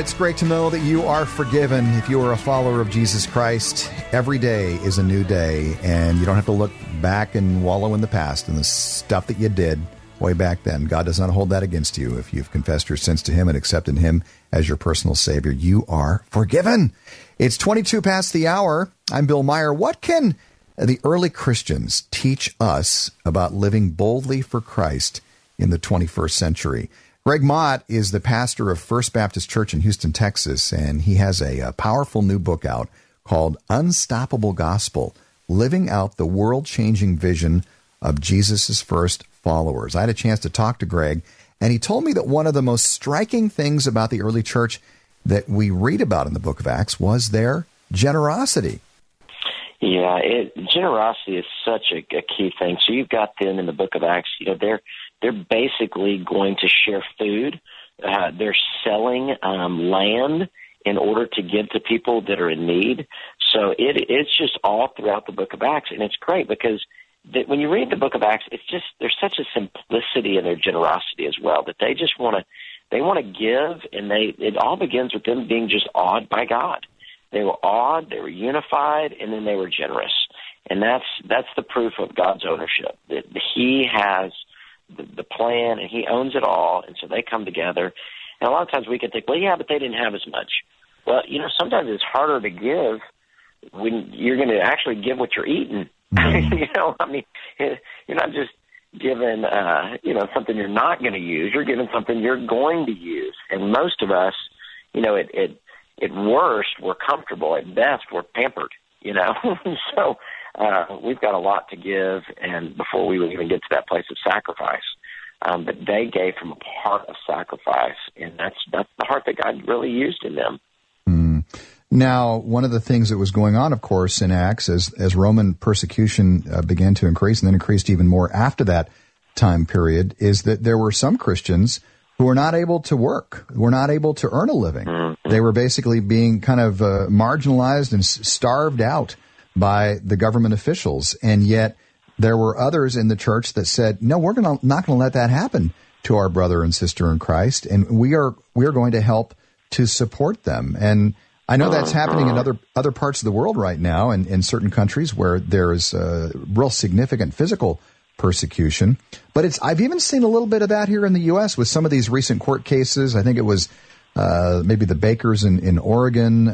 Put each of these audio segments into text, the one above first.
it's great to know that you are forgiven. If you are a follower of Jesus Christ, every day is a new day, and you don't have to look back and wallow in the past and the stuff that you did way back then. God does not hold that against you. If you've confessed your sins to Him and accepted Him as your personal Savior, you are forgiven. It's 22 past the hour. I'm Bill Meyer. What can the early Christians teach us about living boldly for Christ in the 21st century? Greg Mott is the pastor of First Baptist Church in Houston, Texas, and he has a powerful new book out called Unstoppable Gospel, Living Out the World-Changing Vision of Jesus' First Followers. I had a chance to talk to Greg, and he told me that one of the most striking things about the early church that we read about in the book of Acts was their generosity. Yeah, generosity is such a key thing. So you've got them in the book of Acts, they're basically going to share food. They're selling land in order to give to people that are in need. So it's just all throughout the book of Acts, and it's great because when you read the book of Acts, there's such a simplicity in their generosity as well that they just want to give, and it all begins with them being just awed by God. They were awed, they were unified, and then they were generous, and that's the proof of God's ownership. That He has the plan, and He owns it all, and so they come together. And a lot of times we can think, well, yeah, but they didn't have as much. Well, sometimes it's harder to give when you're going to actually give what you're eating. Mm-hmm. You're not just giving, something you're not going to use. You're giving something you're going to use. And most of us, at worst, we're comfortable. At best, we're pampered, So we've got a lot to give, and before we would even get to that place of sacrifice. But they gave from a heart of sacrifice, and that's the heart that God really used in them. Now, one of the things that was going on, of course, in Acts, as Roman persecution began to increase, and then increased even more after that time period, is that there were some Christians who were not able to work, were not able to earn a living. Mm-hmm. They were basically being kind of marginalized and starved out by the government officials. And yet there were others in the church that said, no, we're not going to let that happen to our brother and sister in Christ, and we are going to help to support them. And I know that's happening in other parts of the world right now, and in certain countries where there is real significant physical persecution. But I've even seen a little bit of that here in the U.S. with some of these recent court cases. I think it was maybe the bakers in Oregon.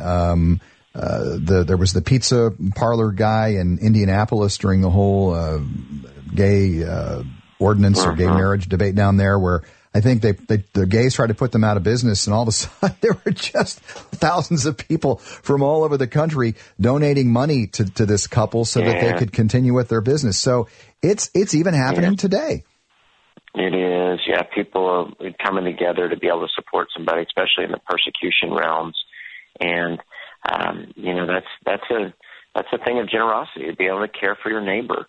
There was the pizza parlor guy in Indianapolis during the whole gay ordinance or gay marriage debate down there, where I think the gays tried to put them out of business, and all of a sudden there were just thousands of people from all over the country donating money to this couple so that they could continue with their business. So it's even happening today. It is, yeah. People are coming together to be able to support somebody, especially in the persecution realms, and that's a thing of generosity, to be able to care for your neighbor.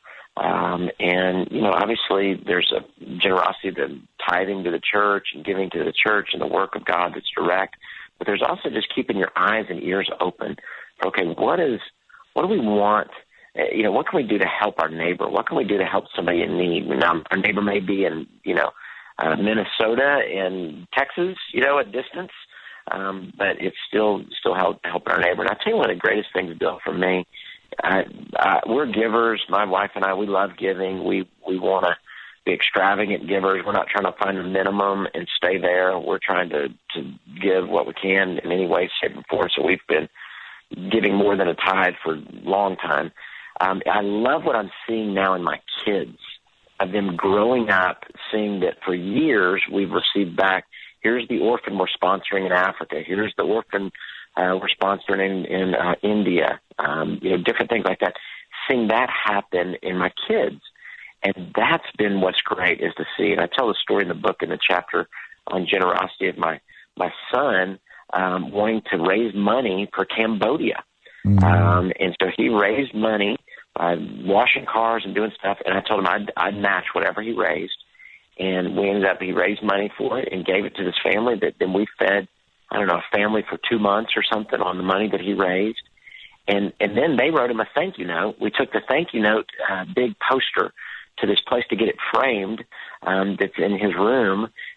Obviously there's a generosity to tithing to the church and giving to the church and the work of God that's direct. But there's also just keeping your eyes and ears open for, okay, what do we want? What can we do to help our neighbor? What can we do to help somebody in need? Now, our neighbor may be in, Minnesota and Texas, at distance. But it's still helping our neighbor. And I tell you, one of the greatest things, Bill, for me, we're givers. My wife and I, we love giving. We want to be extravagant givers. We're not trying to find a minimum and stay there. We're trying to give what we can in any way, shape, or form. So we've been giving more than a tithe for a long time. I love what I'm seeing now in my kids, of them growing up, seeing that for years we've received back, here's the orphan we're sponsoring in Africa. Here's the orphan we're sponsoring in India. Different things like that. Seeing that happen in my kids, and that's been what's great, is to see. And I tell the story in the book, in the chapter on generosity, of my son wanting to raise money for Cambodia. Mm-hmm. And so he raised money by washing cars and doing stuff. And I told him I'd match whatever he raised. And we ended up, he raised money for it and gave it to this family that then we fed, a family for 2 months or something on the money that he raised. And then they wrote him a thank you note. We took the thank you note, big poster, to this place to get it framed, that's in his room,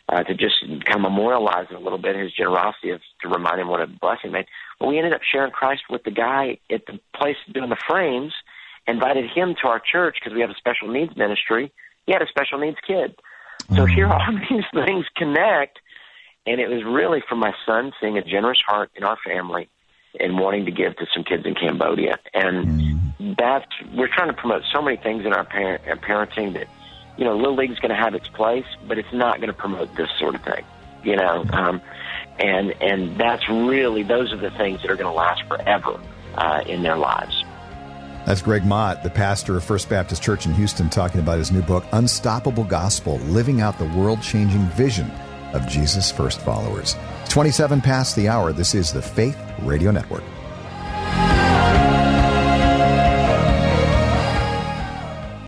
to just kind of memorialize it a little bit, his generosity to remind him what a blessing he made. But we ended up sharing Christ with the guy at the place doing the frames, invited him to our church because we have a special needs ministry. He had a special needs kid. So here all these things connect, and it was really from my son seeing a generous heart in our family and wanting to give to some kids in Cambodia. And we're trying to promote so many things in our parenting that, Little League's going to have its place, but it's not going to promote this sort of thing, and that's really, those are the things that are going to last forever in their lives. That's Greg Mott, the pastor of First Baptist Church in Houston, talking about his new book, Unstoppable Gospel, Living Out the World-Changing Vision of Jesus' First Followers. It's 27 past the hour. This is the Faith Radio Network.